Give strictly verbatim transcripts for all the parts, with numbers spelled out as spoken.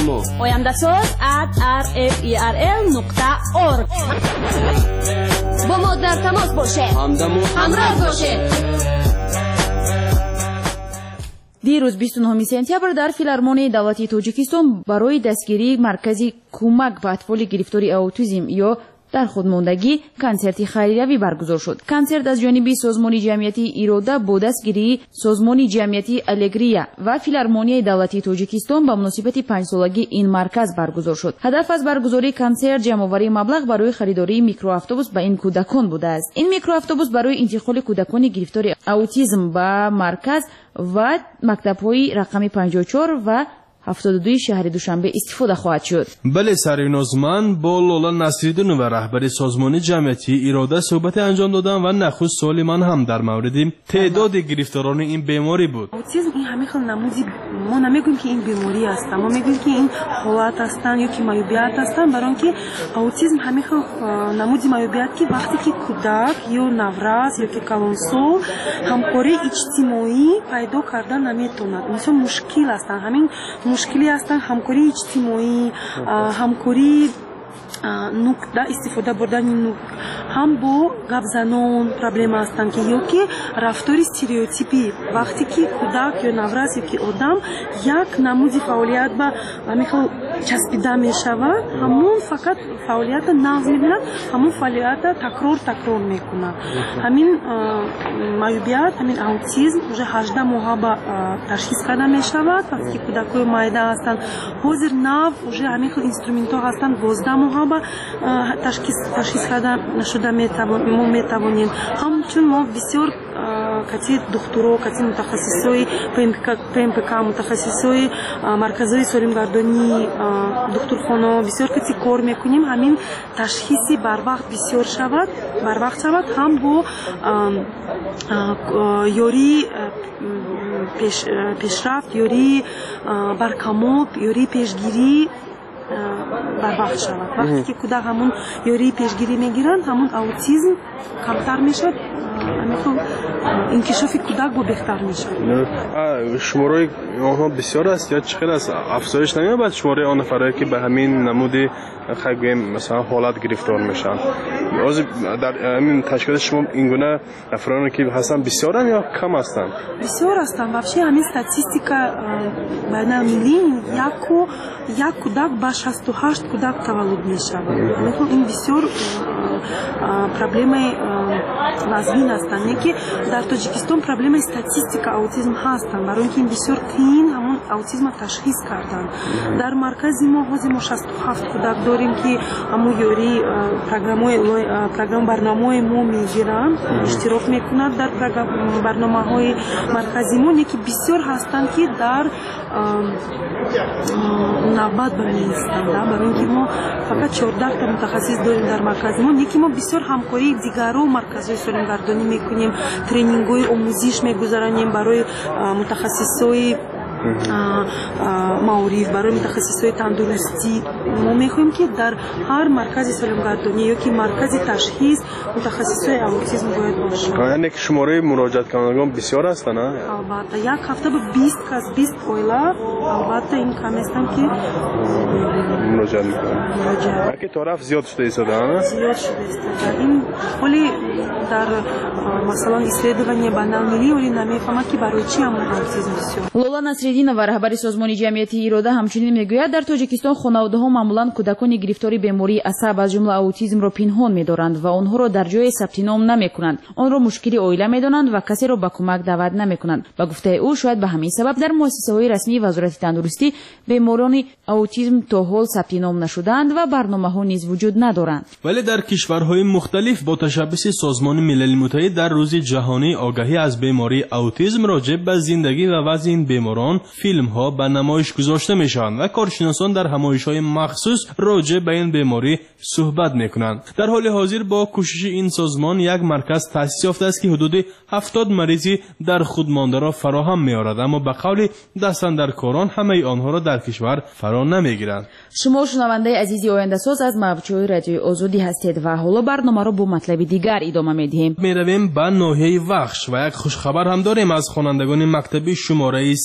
شما oyamdasoz at r f e r l نقطه org با ما در تماس باشه، همدم و همراه باشه. دیروز بیست و نه سپتامبر در فیلارمونی دولتی تاجیکستان برای دستگیری مرکزی کمک به اطفال گرفتار اوتیسم یا در خودماندگی کنسرتی خیریوی برگزار شد. کنسرت از جانب سازمان جمعیتی ایراده با دستگیری سازمان جمعیتی الگریا و فیلارمونی دولتی تاجیکستان به مناسبت پنج سالگی این مرکز برگزار شد. هدف از برگزاری کنسرت جمع‌آوری مبلغ برای خریداری میکرواتوبوس به این کودکان بوده است. این میکرواتوبوس برای انتقال کودکان گرفتار اوتیسم به مرکز و مکتب‌های رقم پنجاه و چهار و هفتاد و دو شهر دوشنبه استفاده خواهد شد. بله سرینازمن با لولا نصیرالدین و رهبر سازمان جمعیتی ایراده صحبت انجام دادن و نخست سوال من هم در مورد تعداد گرفتاران این بیماری بود. اوتیسم این همه خیلی نمودی ما نمیگیم که این بیماری است، ما میگیم که این حالت هستن یا که معیوبیت هستن، برای اینکه اوتیسم همه خیلی نمودی معیوبیت که وقتی که کودک یا نوراز یا که کلانسال همکاری اجتماعی پیدا کردن نمیتوند، مثلا مشکل هستن، همین مشکلی هستن همکاری اجتماعی، همکاری نکته استفاده بردن نک هم با گپ زنان پرابلم هستند که یا که رفتار استریوتیپی وقتی که کودک یا نوراز یا که آدم یک نمودی فعالیت به میخواد چسبیده می شود، همون فقط فعالیت نقض میبیند، همون فعالیت تکرار تکرار میکنند. همین معیوبیت، همین اوتیسم уже هجده ماه به تشخیص کرده می شود. وقتی که کودکای معده هستند حاضر نو уже همین اینسترومنت ها هستند دوازده ماه به تشخیص تشخیص کرده نشده میتوانیم. همچون ما بسیار کتی دکترها، کتی متخصصای پی متخصصای مرکزهای سالمگردانی دکترخانه بسیار کتی کار میکنیم. همین تشخیصی بر وقت بسیار شود بر وقت شود هم با یوری پیش پیشرفت، یوری برکمال، یوری پیشگیری بر وقت شود. وقتی که کودک همون یوری پیشگیری میگیرند همون اوتیسم کمتر میشد، همین انکشاف کودک با بهتر میشه. شماره آنها بسیار است یا چقدر است؟ افزایش نمی‌یابد شماره آن نفرایی که به همین نمودی خیلی مثلا حالت گرفتار میشن؟ از در همین تشکیل شما این گونه افرادی که هستن بسیارن یا کم هستن؟ بسیار هستن. واقعا همین استاتستیکا بین المللی یک یک کودک با شصت و هشت کودک تولد میشود. مثلا این بسیار پروبلم وزین هستن که در تاجیکستان پروبلم استاتستیکا اوتیسم هستن، برای اینکه این بسیار قین همون اوتیسم تشخیص کردن. در مرکز ما حاضر ما شصت و هفت کودک داریم که همون یوری پروگرام‌های پروگرام برنامه‌های ما میگیرن، اشتراک میکنند در برنامه‌های مرکزی ما. یکی بسیار هستند که در نوبت برمی‌ایستند، برای اینکه ما فقط چهارده تا متخصص داریم در مرکز ما. یکی ما بسیار همکاری دیگران مرکزهای سالمگردانی میکنیم، ترینینگ‌های آموزش میگذرانیم برای متخصصای معارف، برای متخصصای تندرستی. ما میخوایم که در هر مرکز سالمگردانی یا که مرکز تشخیص متخصصای اوتیسم باید باشه. یعنی که شماره مراجعت کنندگان بسیار هستن؟ البته یک هفته به بیست کس بیست اویلا البته این کم هستن که مراجعت میکنن. مراجعت که طرف زیاد شده ایستاده؟ زیاد شده ایستاده. این ولی در مثلا اسلیدوانی بین‌المللی ولی نمیفهمم که برای چی همون اوتیسم بسیار. لولا نصیرالدینова رهبر سازمان جمعیتی ایراده همچنین میگوید در تاجیکستان خانواده‌ها معمولاً کودکان گرفتار بیماری عصب از جمله اوتیسم را پنهان می‌دارند و آنها را در جای ثبت نام نمی‌کنند. آن را مشکلی عائله می‌دانند و کسی را به کمک دعوت نمی‌کنند. به گفته او شاید به همین سبب در مؤسسه‌های رسمی وزارت تندرستی بیماران اوتیسم تا حال ثبت نام نشدند و برنامه‌ها نیز وجود ندارند. ولی در کشورهای مختلف با تشبث سازمان ملل متحد در روز جهانی آگاهی از بیماری اوتیسم راجع به زندگی و وضع این بیماران فیلم ها به نمایش گذاشته میشن و کارشناسان در همایش های مخصوص راجع به این بیماری صحبت میکنند. در حال حاضر با کوشش این سازمان یک مرکز تأسیس یافته است که حدود هفتاد مریضی در خودمانده را فراهم می‌آورد، اما به قول دستاندرکاران همه آنها را در کشور فرا نمیگیرند. شما شنونده عزیزی آینده ساز از موجهای رادیوی آزادی هستید و حالا برنامه را با مطلب دیگر ادامه میدهیم. میرویم به ناحیه وخش و یک خوشخبر هم داریم از خوانندگان مکتبی شماره سی در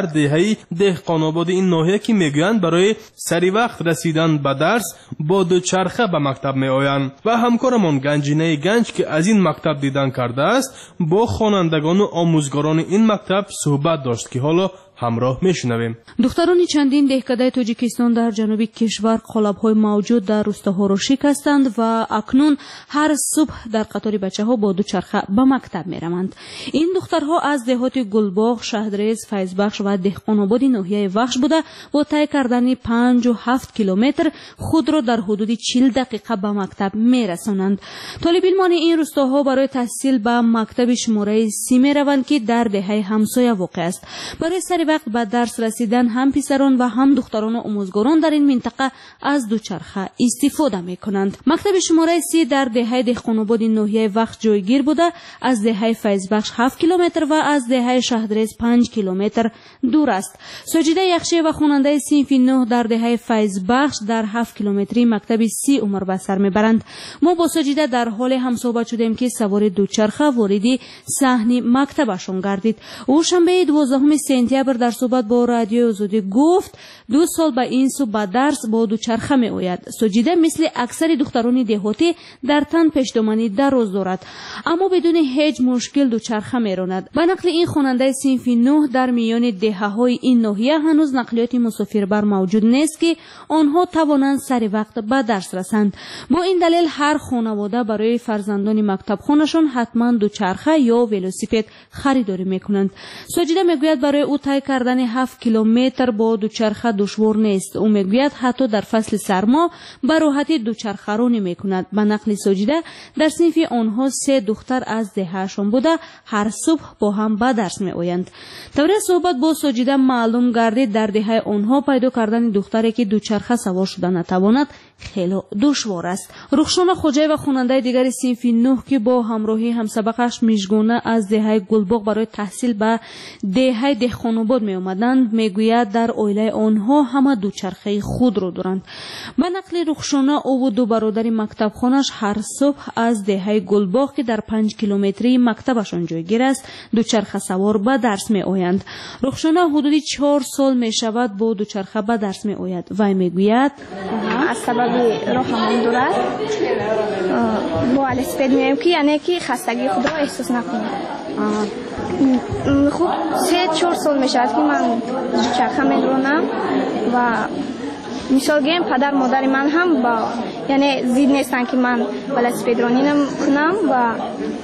دهه دهقان‌آباد این ناحیه که میگویند برای سری وقت رسیدن به درس با دوچرخه به مکتب میآیند و همکارمان گنجینه گنج که از این مکتب دیدن کرده است با خوانندگان و آموزگاران این مکتب صحبت داشت که حالا همراه میشنویم. دختران چندین دهکده تاجیکستان در جنوبی کشور قالب‌های موجود در روستاها را شکستند و اکنون هر صبح در قطار بچه‌ها با دوچرخه به مکتب میروند. این دخترها از دهات گلباغ، شهدرز، فیضبخش و دهقان‌آباد ناحیه وخش بوده با طی کردن پنج و هفت کیلومتر خود را در حدود چهل دقیقه به مکتب میرسانند. طالب علمان این روستاها برای تحصیل به مکتب شماره سی میروند که در دهه همسایه واقع است. برای سری وقت به درس رسیدن هم پسران و هم دختران و آموزگاران در این منطقه از دوچرخه استفاده می کنند. مکتب شماره سی در دهه دهقان‌آباد ناحیه وخش جایگیر بوده، از دهه فیضبخش هفت کیلومتر و از دهه شهدرز پنج کیلومتر دور است. ساجده یخشی و خواننده صنف نه در دهه فیضبخش در هفت کیلومتری مکتب سی عمر به سر میبرند. ما با ساجده در حال همصحبت شدیم که سوار دوچرخه وارد صحن مکتبشان گردید. او شنبه دوازدهم سپتامبر در صحبت با رادیو آزادی گفت دو سال به این سو به درس با دوچرخه می آید. ساجده مثل اکثر دختران دهاتی در تن پشتومانی دراز دارد، اما بدون هیچ مشکل دوچرخه می راند. به نقل این خواننده صنف نه در میان دهه های این ناحیه هنوز نقلیات مسافربر موجود نیست که آنها توانند سر وقت به درس رسند. با این دلیل هر خانواده برای فرزندان مکتب خانشان حتما دوچرخه یا ولوسیپد خریداری می کنند. ساجده می گوید برای او طی کردن هفت کیلومتر با دوچرخه دشوار نیست. او میگوید حتی در فصل سرما به راحتی دوچرخه رانی میکند. به نقل ساجده در صنف آنها سه دختر از دههشان بوده هر صبح با هم به درس میآیند. طوری صحبت با ساجده معلوم گردید در دهه آنها پیدا کردن دختری که دوچرخه سوار شده نتواند خیلی دشوار است. رخشان خوجای و خواننده دیگر صنف نه که با همراهی همسبقش میژگونه از دهه گلباغ برای تحصیل به دهه دهقان‌آباد می آمدند میگوید در عائله آنها همه دوچرخه خود را دارند. به نقل رخشانه او و دو برادر مکتب خانش هر صبح از دهه گلباغ که در پنج کیلومتری مکتبشان جایگیر است دوچرخه سوار به درس می آیند. رخشانه حدود چهار سال می شود با دوچرخه به درس می آید. وی میگوید از سبب راهمان دور است با ولسیپد میایم که یعنی که خستگی خود را احساس نکنیم. خب سه چهار سال می شود که من دوچرخه میرانم و مثال گیم پدر مادر من هم با یعنی زید نیستن که من ولسیپد رانی کنم و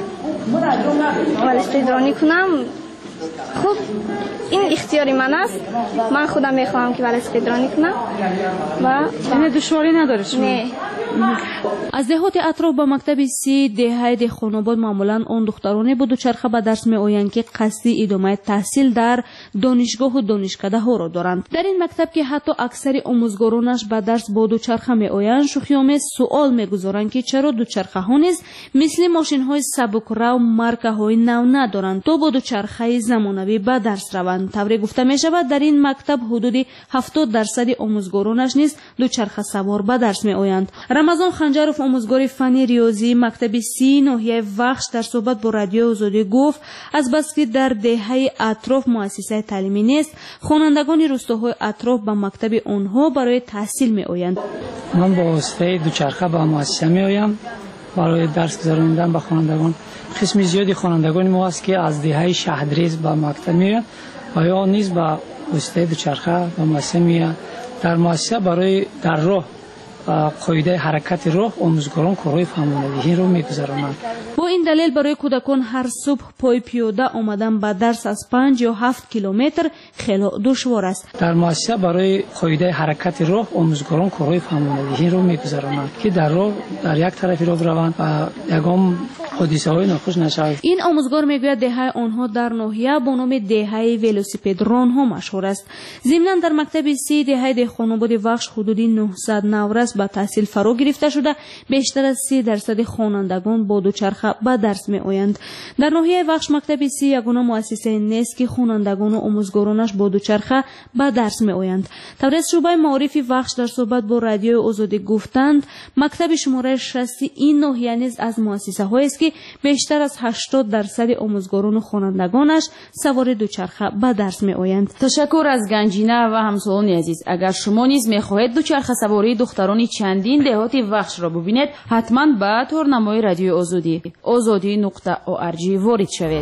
ولسیپد رانی کنم. خب این اختیاری من است، من خودم میخواهم که ولسیپد رانی کنم و یعنی دشواری نداره شما؟ نه. از دهات اطراف به مکتب سی دهه دهقان‌آباد معمولا آن دخترانی با دوچرخه به درس می آیند که قصد ادامه تحصیل در دانشگاه و دانشکده ها را دارند. در این مکتب که حتی اکثر آموزگارانش به درس با دوچرخه می آیند شوخی‌آمیز سوال میگذارند که چرا دوچرخه ها نیز مثل ماشین های سبک‌رو مارکه های نو ندارند تا با دوچرخه زمانوی به درس روند. طوری گفته می شود در این مکتب حدود هفتاد درصد آموزگارانش نیز دوچرخه سوار به درس می آیند. رمضان خنجرف آموزگار فن ریاضی مکتب سی ناحیه وخش در صحبت با رادیو آزادی گفت از بس که در دهه اطراف مؤسسه تعلیمی نیست خوانندگان روستاهای اطراف به مکتب آنها برای تحصیل می آیند. من با واسطه دوچرخه به مؤسسه می آیم برای درس گذراندن به خوانندگان. قسم زیادی خوانندگان ما است که از دهه شهدرز به مکتب می آیند و یا نیز با واسطه دوچرخه به مؤسسه می آیند. در مؤسسه برای در راه قاعده حرکت راه آموزگاران کارهای فهماندهی رو میگذرانند. با این دلیل برای کودکان هر صبح پای پیاده آمدن به درس از پنج یا هفت کیلومتر خیلی دشوار است. در مؤسسه برای قاعده حرکت راه آموزگاران کارهای فهماندهی رو میگذرانند که در راه در یک طرفی راه بروند و یگام حادثه های ناخوش نشود. این آموزگار میگوید دهه آنها در ناحیه با نام دهه ولوسیپد ران ها مشهور است. ضمن در مکتب سی دهه دهقان‌آباد وخش حدود نهصد نورس به تحصیل فرا گرفته شده بیشتر از سی درصد خوانندگان با دوچرخه به درس می آیند. در ناحیه وخش مکتب سی یگانه مؤسسه نیست که خوانندگان و آموزگارانش با دوچرخه به درس می آیند. تبریز شعبه معارف وخش در صحبت با رادیو آزادی گفتند مکتب شماره شصت این ناحیه نیز از مؤسسه هایی است که بیشتر از هشتاد درصد آموزگاران و خوانندگانش سوار دوچرخه به درس می آیند. تشکر از گنجینه و همسالان عزیز. اگر شما نیز می خواهید دوچرخه سواری دختران چندین دهات وخش را ببینید حتما به تورنمای رادیو آزادی آزادی نقطه او ار جی وارد شوید.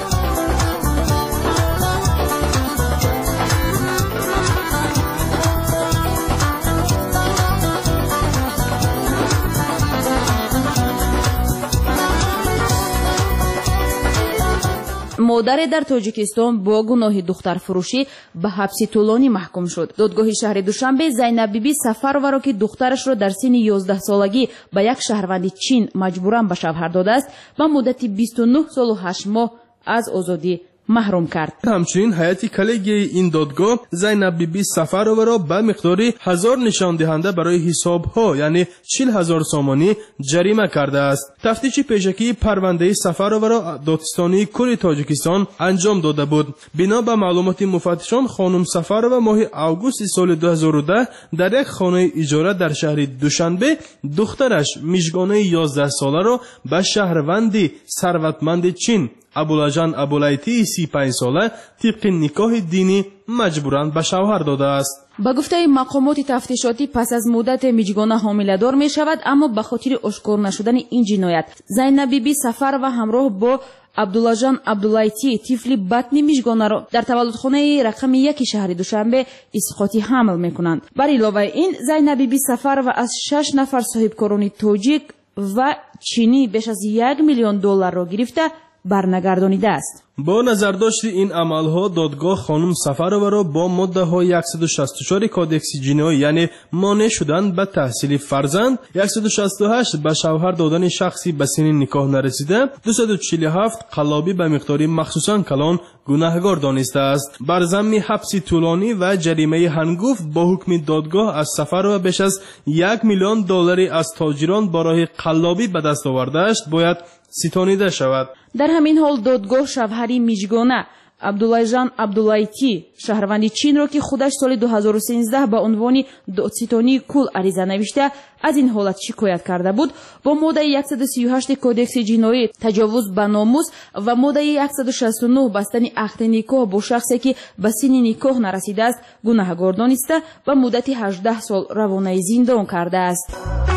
مادر در تاجیکستان با گناه دخترفروشی به حبس طولانی محکوم شد. دادگاه شهر دوشنبه زینب بیبی سفرова را که دخترش را در سن یازده سالگی به یک شهروند چین مجبوراً به شوهر داده است به مدت بیست و نه سال و هشت ماه از آزادی محروم کرد. همچنین هیئت کلیگی این دادگاه زینب بیبی سفرova را به مقداری هزار نشان دهنده برای حساب ها یعنی چهل هزار سامانی جریمه کرده است. تفتیش پیشکی پرونده سفرova را دادستانی کل تاجیکستان انجام داده بود. بنا به معلومات مفتشان خانم سفرova ماه اوگوست سال دو هزار و ده در یک خانه اجاره در شهر دوشنبه دخترش میشگانه یازده ساله را به شهروندی ثروتمند چین ابولاجان ابولایتی سی و پنج ساله طبق نکاح دینی مجبوراً به شوهر داده است. با گفته مقامات تفتیشاتی پس از مدت میجگانه حامله‌دار می شود، اما به خاطر اشکار نشدن این جنایت زینب بیبی سفر و همراه با عبدالله عبداللایتی طفل بطنی میجگانه را در تولدخانه رقم یک شهر دوشنبه اسقاطی حمل میکنند. بر علاوه این زینب بیبی سفر و از شش نفر صاحبکاران تاجیک و چینی بیش از یک میلیون دلار را گرفته برنگردانیده است. با نظرداشت این عملها دادگاه خانم سفرova را با ماده های صد و شصت و چهار کودکس جنایی یعنی مانع شدن به تحصیل فرزند، صد و شصت و هشت به شوهر دادن شخصی به سن نکاح نرسیده، دویست و چهل و هفت قلابی به مقداری مخصوصا کلان گناهکار دانسته است. بر ضمن حبس طولانی و جریمه هنگفت با حکم دادگاه از سفرova بیش از یک میلیون دلاری از تاجران برای قلابی به دست آورده است باید ستانیده شود. در همین حال دادگاه شوهری میجگانه عبدالله جان عبداللایتی شهروند چین را که خودش سال دو هزار و سیزده به عنوان دادستانی کل عریضه نوشته از این حالت شکایت کرده بود، با ماده صد و سی و هشت کودکس جنایی تجاوز به ناموس و ماده صد و شصت و نه بستن عقد نکاح با شخصی که به سن نکاح نرسیده است گناهکار دانسته و مدت هجده سال روانه زندان کرده است.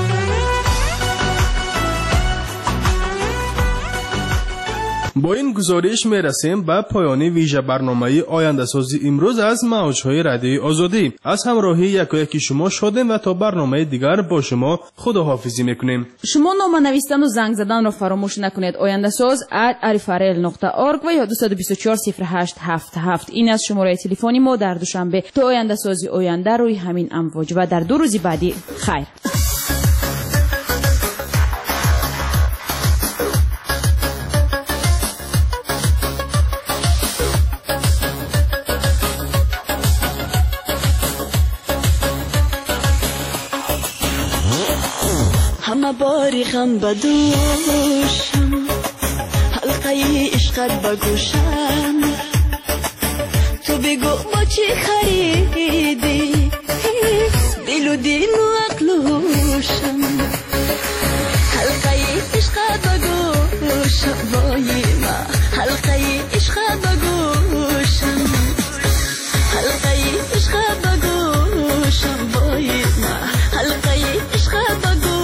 با این گزارش می رسیم به پایان ویژه برنامه آینده سازی امروز از موجهای رادیوی آزادی. از همراهی یکایک شما شادیم و تا برنامه دیگر با شما خداحافظی میکنیم. شما نامه نوشتن و زنگ زدن را فراموش نکنید. آینده ساز ات اریفرل نقطه اورگ و یا دو دو چهار صفر هشت هفت هفت این از شماره تلفنی ما در دوشنبه. تا آینده سازی آینده روی همین امواج و در دو روز بعدی خیر. همه باری غم بدوشم حلقه عشقت بگوشم تو بگو با چی خریدی دل و دین و عقل و هوشم حلقه عشقت بگوشم وای ما حلقه عشقت بگوشم حلقه عشقت بگوشم وای ما حلقه عشقت بگوشم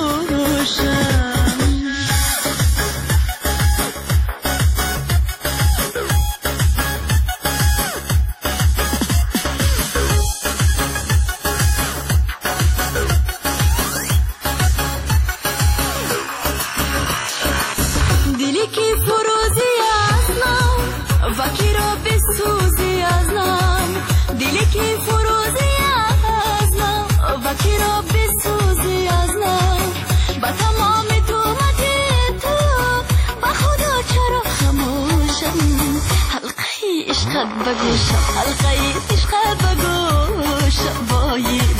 دلی که فروزی از نام و کی را بسوزی از نام دلی که فروزی از نام و کی را بسوزی از نام با تمام تومتی تو با خدا چرا خموشم حلقه عشقت بگوشم حلقه عشقت بگوشم وای